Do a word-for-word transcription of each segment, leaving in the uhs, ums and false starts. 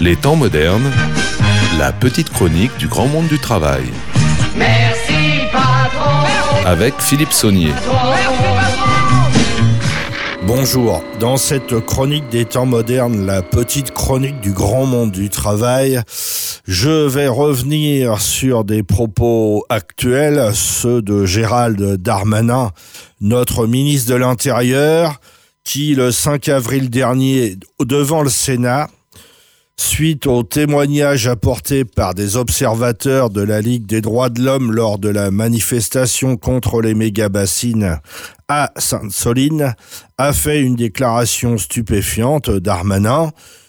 Les temps modernes, la petite chronique du grand monde du travail. Merci patron. Avec Philippe Saunier. Bonjour, dans cette chronique des temps modernes, la petite chronique du grand monde du travail, je vais revenir sur des propos actuels, ceux de Gérald Darmanin, notre ministre de l'Intérieur, qui le cinq avril dernier, devant le Sénat, suite aux témoignages apportés par des observateurs de la Ligue des droits de l'homme lors de la manifestation contre les méga-bassines à Sainte-Soline, a fait une déclaration stupéfiante, Darmanin,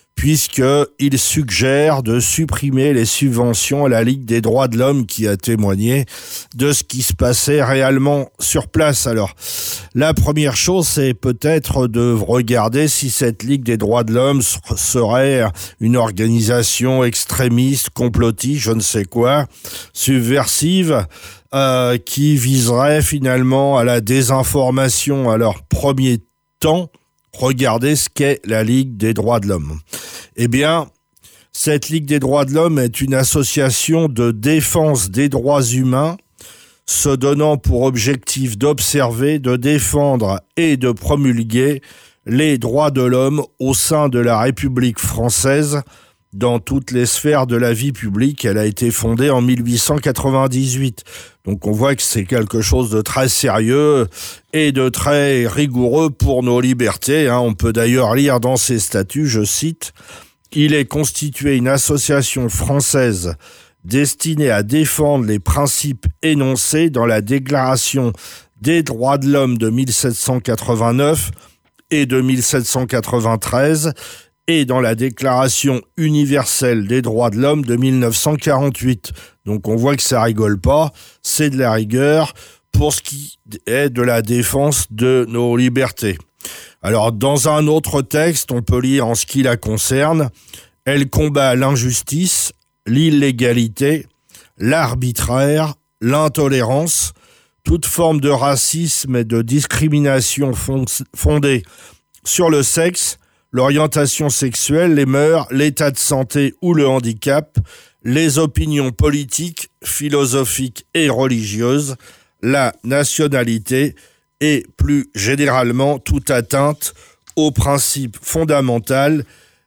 puisqu'il suggère de supprimer les subventions à la Ligue des droits de l'homme qui a témoigné de ce qui se passait réellement sur place. Alors, la première chose, c'est peut-être de regarder si cette Ligue des droits de l'homme serait une organisation extrémiste, complotiste, je ne sais quoi, subversive, euh, qui viserait finalement à la désinformation à leur premier temps. Regardez ce qu'est la Ligue des droits de l'homme. Eh bien, cette Ligue des droits de l'homme est une association de défense des droits humains se donnant pour objectif d'observer, de défendre et de promulguer les droits de l'homme au sein de la République française dans toutes les sphères de la vie publique. Elle a été fondée en mille huit cent quatre-vingt-dix-huit. Donc on voit que c'est quelque chose de très sérieux et de très rigoureux pour nos libertés. On peut d'ailleurs lire dans ses statuts, je cite, « Il est constitué une association française destinée à défendre les principes énoncés dans la Déclaration des droits de l'homme de mille sept cent quatre-vingt-neuf et de mille sept cent quatre-vingt-treize et dans la Déclaration universelle des droits de l'homme de mille neuf cent quarante-huit. » Donc on voit que ça rigole pas, c'est de la rigueur pour ce qui est de la défense de nos libertés. Alors dans un autre texte, on peut lire en ce qui la concerne, elle combat l'injustice, l'illégalité, l'arbitraire, l'intolérance, toute forme de racisme et de discrimination fondée sur le sexe, l'orientation sexuelle, les mœurs, l'état de santé ou le handicap, les opinions politiques, philosophiques et religieuses, la nationalité et plus généralement toute atteinte au principe fondamental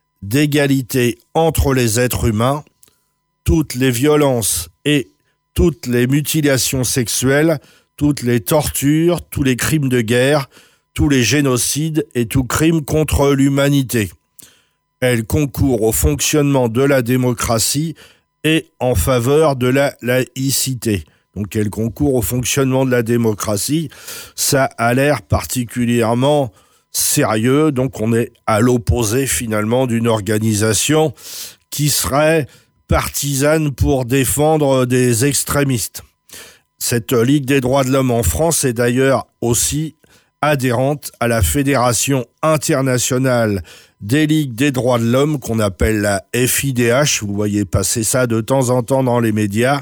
d'égalité entre les êtres humains, toutes les violences et toutes les mutilations sexuelles, toutes les tortures, tous les crimes de guerre, tous les génocides et tout crime contre l'humanité. Elle concourt au fonctionnement de la démocratie et en faveur de la laïcité. Donc elle concourt au fonctionnement de la démocratie. Ça a l'air particulièrement sérieux. Donc on est à l'opposé finalement d'une organisation qui serait partisane pour défendre des extrémistes. Cette Ligue des droits de l'homme en France est d'ailleurs aussi adhérente à la Fédération internationale des ligues des droits de l'homme qu'on appelle la F I D H. Vous voyez passer ça de temps en temps dans les médias.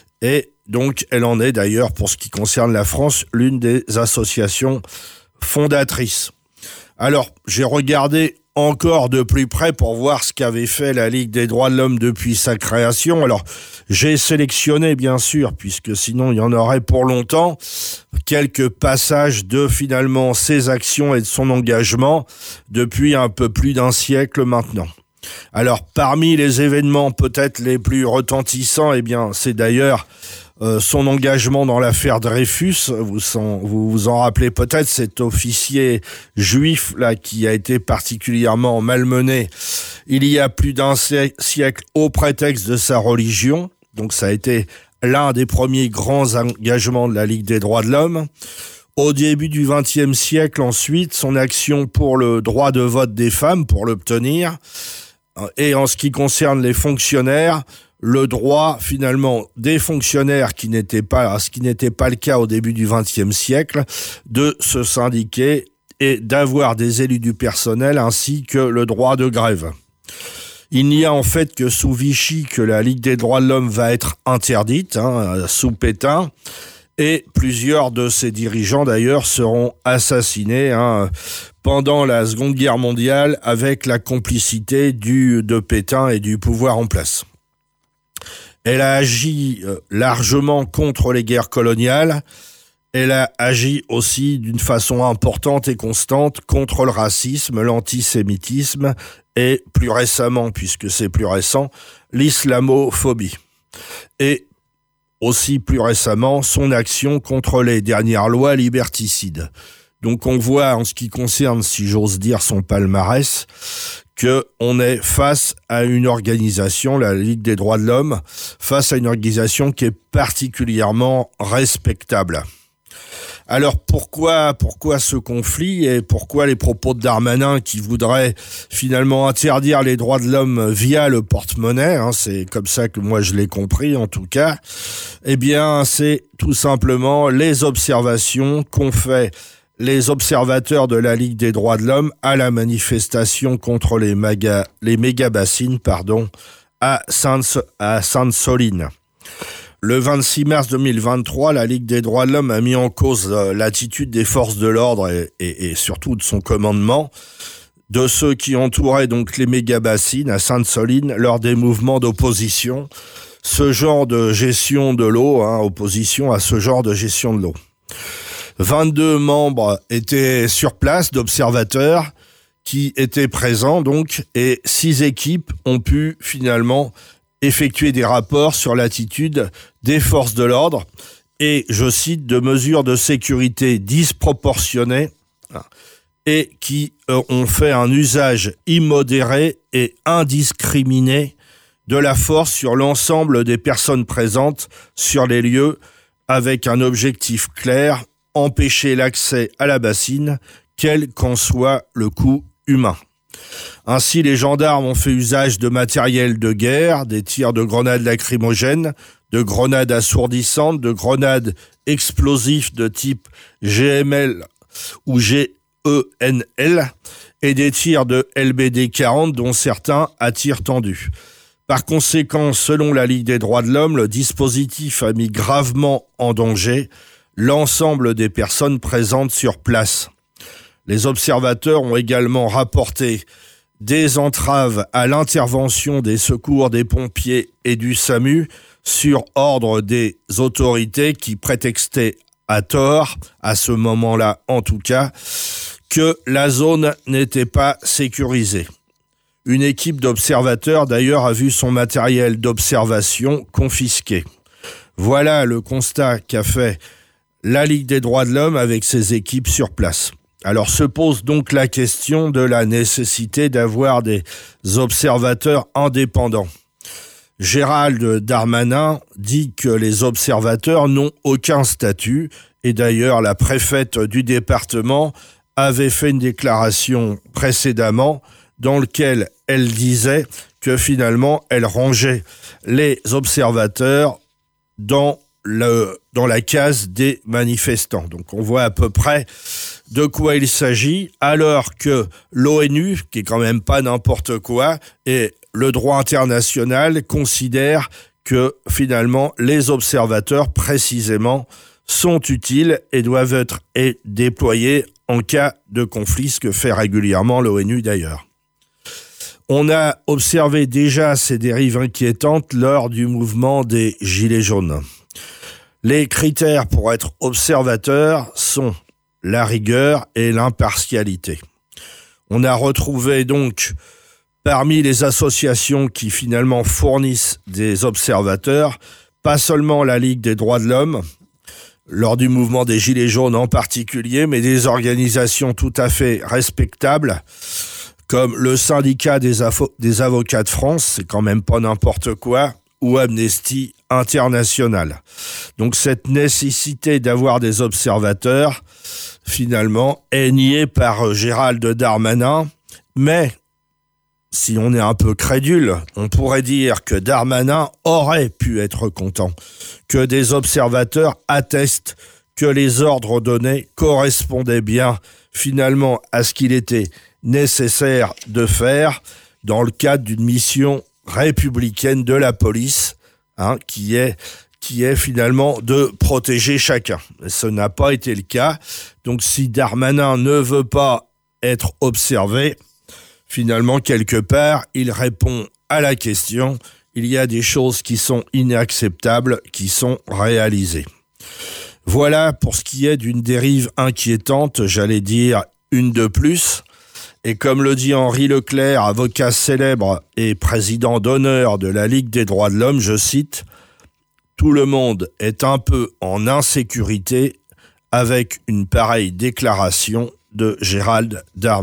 Et donc, elle en est d'ailleurs, pour ce qui concerne la France, l'une des associations fondatrices. Alors, j'ai regardé encore de plus près pour voir ce qu'avait fait la Ligue des droits de l'homme depuis sa création. Alors, j'ai sélectionné, bien sûr, puisque sinon il y en aurait pour longtemps, quelques passages de, finalement, ses actions et de son engagement depuis un peu plus d'un siècle maintenant. Alors, parmi les événements peut-être les plus retentissants, eh bien, c'est d'ailleurs euh, son engagement dans l'affaire Dreyfus. Vous en, vous, vous en rappelez peut-être, cet officier juif là qui a été particulièrement malmené il y a plus d'un siècle au prétexte de sa religion. Donc, ça a été l'un des premiers grands engagements de la Ligue des droits de l'homme. Au début du vingtième siècle, ensuite, son action pour le droit de vote des femmes, pour l'obtenir. Et en ce qui concerne les fonctionnaires, le droit, finalement, des fonctionnaires qui n'étaient pas, ce qui n'était pas le cas au début du vingtième siècle, de se syndiquer et d'avoir des élus du personnel, ainsi que le droit de grève. Il n'y a en fait que sous Vichy que la Ligue des droits de l'homme va être interdite, hein, sous Pétain, et plusieurs de ses dirigeants d'ailleurs seront assassinés hein, pendant la Seconde Guerre mondiale avec la complicité du, de Pétain et du pouvoir en place. Elle a agi largement contre les guerres coloniales. Elle a agi aussi d'une façon importante et constante contre le racisme, l'antisémitisme et plus récemment, puisque c'est plus récent, l'islamophobie. Et aussi plus récemment, son action contre les dernières lois liberticides. Donc on voit, en ce qui concerne, si j'ose dire, son palmarès, qu'on est face à une organisation, la Ligue des droits de l'homme, face à une organisation qui est particulièrement respectable. Alors pourquoi pourquoi ce conflit et pourquoi les propos de Darmanin qui voudrait finalement interdire les droits de l'homme via le porte-monnaie, hein, c'est comme ça que moi je l'ai compris en tout cas, eh bien c'est tout simplement les observations qu'ont fait les observateurs de la Ligue des droits de l'homme à la manifestation contre les, maga, les méga-bassines pardon, à Sainte, à Sainte-Soline. Le vingt-six mars deux mille vingt-trois, la Ligue des droits de l'homme a mis en cause l'attitude des forces de l'ordre et, et, et surtout de son commandement, de ceux qui entouraient donc les méga-bassines à Sainte-Soline lors des mouvements d'opposition. Ce genre de gestion de l'eau, hein, opposition à ce genre de gestion de l'eau. vingt-deux membres étaient sur place d'observateurs qui étaient présents donc et six équipes ont pu finalement effectuer des rapports sur l'attitude des forces de l'ordre et, je cite, de mesures de sécurité disproportionnées et qui ont fait un usage immodéré et indiscriminé de la force sur l'ensemble des personnes présentes sur les lieux avec un objectif clair, empêcher l'accès à la bassine, quel qu'en soit le coût humain. Ainsi, les gendarmes ont fait usage de matériel de guerre, des tirs de grenades lacrymogènes, de grenades assourdissantes, de grenades explosifs de type G M L ou G E N L et des tirs de L B D quarante dont certains à tir tendu. Par conséquent, selon la Ligue des droits de l'homme, le dispositif a mis gravement en danger l'ensemble des personnes présentes sur place. Les observateurs ont également rapporté des entraves à l'intervention des secours des pompiers et du SAMU sur ordre des autorités qui prétextaient à tort, à ce moment-là en tout cas, que la zone n'était pas sécurisée. Une équipe d'observateurs d'ailleurs a vu son matériel d'observation confisqué. Voilà le constat qu'a fait la Ligue des droits de l'homme avec ses équipes sur place. Alors se pose donc la question de la nécessité d'avoir des observateurs indépendants. Gérald Darmanin dit que les observateurs n'ont aucun statut et d'ailleurs la préfète du département avait fait une déclaration précédemment dans laquelle elle disait que finalement elle rangeait les observateurs dans le dans la case des manifestants. Donc on voit à peu près de quoi il s'agit, alors que l'ONU, qui est quand même pas n'importe quoi, et le droit international considèrent que finalement les observateurs précisément sont utiles et doivent être et déployés en cas de conflit, ce que fait régulièrement l'ONU d'ailleurs. On a observé déjà ces dérives inquiétantes lors du mouvement des Gilets jaunes. Les critères pour être observateur sont la rigueur et l'impartialité. On a retrouvé donc parmi les associations qui finalement fournissent des observateurs, pas seulement la Ligue des droits de l'homme, lors du mouvement des Gilets jaunes en particulier, mais des organisations tout à fait respectables, comme le syndicat des, Afo- des avocats de France, c'est quand même pas n'importe quoi, ou Amnesty International. Donc cette nécessité d'avoir des observateurs, finalement, est niée par Gérald Darmanin, mais si on est un peu crédule, on pourrait dire que Darmanin aurait pu être content, que des observateurs attestent que les ordres donnés correspondaient bien finalement à ce qu'il était nécessaire de faire dans le cadre d'une mission républicaine de la police, hein, qui est qui est finalement de protéger chacun. Ce n'a pas été le cas. Donc si Darmanin ne veut pas être observé. Finalement, quelque part, il répond à la question. Il y a des choses qui sont inacceptables, qui sont réalisées. Voilà pour ce qui est d'une dérive inquiétante, j'allais dire une de plus. Et comme le dit Henri Leclerc, avocat célèbre et président d'honneur de la Ligue des droits de l'homme, je cite, « Tout le monde est un peu en insécurité avec une pareille déclaration de Gérald Darmanin. »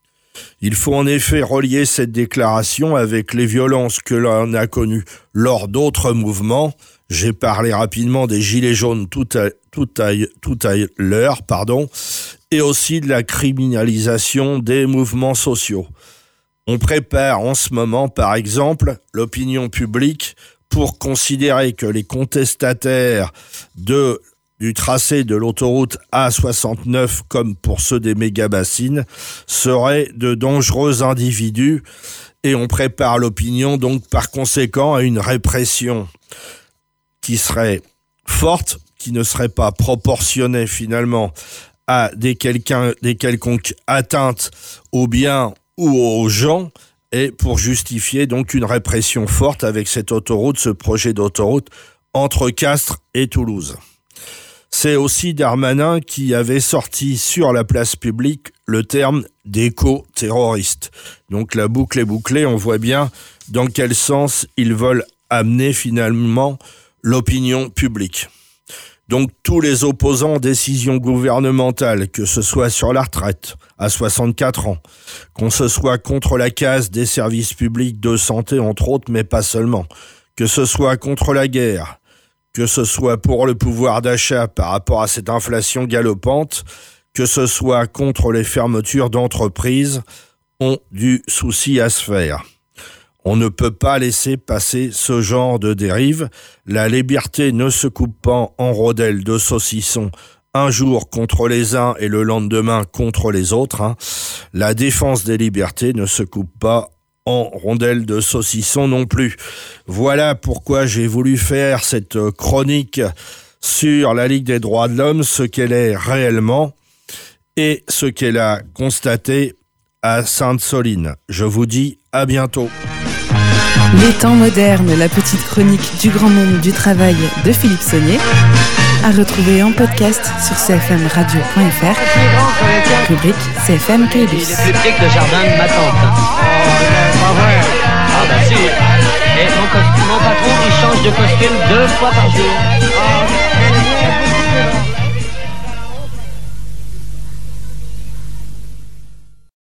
Il faut en effet relier cette déclaration avec les violences que l'on a connues lors d'autres mouvements. J'ai parlé rapidement des Gilets jaunes tout à, tout à, tout à l'heure, pardon, et aussi de la criminalisation des mouvements sociaux. On prépare en ce moment, par exemple, l'opinion publique pour considérer que les contestataires de du tracé de l'autoroute A soixante-neuf, comme pour ceux des méga-bassines, seraient de dangereux individus et on prépare l'opinion donc par conséquent à une répression qui serait forte, qui ne serait pas proportionnée finalement à des, quelqu'un, des quelconques atteintes aux biens ou aux gens, et pour justifier donc une répression forte avec cette autoroute, ce projet d'autoroute entre Castres et Toulouse. C'est aussi Darmanin qui avait sorti sur la place publique le terme d'éco-terroriste. Donc la boucle est bouclée, on voit bien dans quel sens ils veulent amener finalement l'opinion publique. Donc tous les opposants aux décisions gouvernementales, que ce soit sur la retraite à soixante-quatre ans, qu'on se soit contre la casse des services publics de santé entre autres, mais pas seulement, que ce soit contre la guerre, que ce soit pour le pouvoir d'achat par rapport à cette inflation galopante, que ce soit contre les fermetures d'entreprises, ont du souci à se faire. On ne peut pas laisser passer ce genre de dérive. La liberté ne se coupe pas en rondelles de saucisson, un jour contre les uns et le lendemain contre les autres. Hein. La défense des libertés ne se coupe pas en rondelles de saucisson non plus. Voilà pourquoi j'ai voulu faire cette chronique sur la Ligue des droits de l'homme, ce qu'elle est réellement et ce qu'elle a constaté à Sainte-Soline. Je vous dis à bientôt. Les temps modernes, la petite chronique du grand monde du travail de Philippe Saunier, à retrouver en podcast sur c f m radio point f r, rubrique C F M Caylus. Il est plus petit que le jardin de ma tante. Pas vrai. Ah bah si. Et mon, cos- mon patron, il change de costume deux fois par jour. Ah,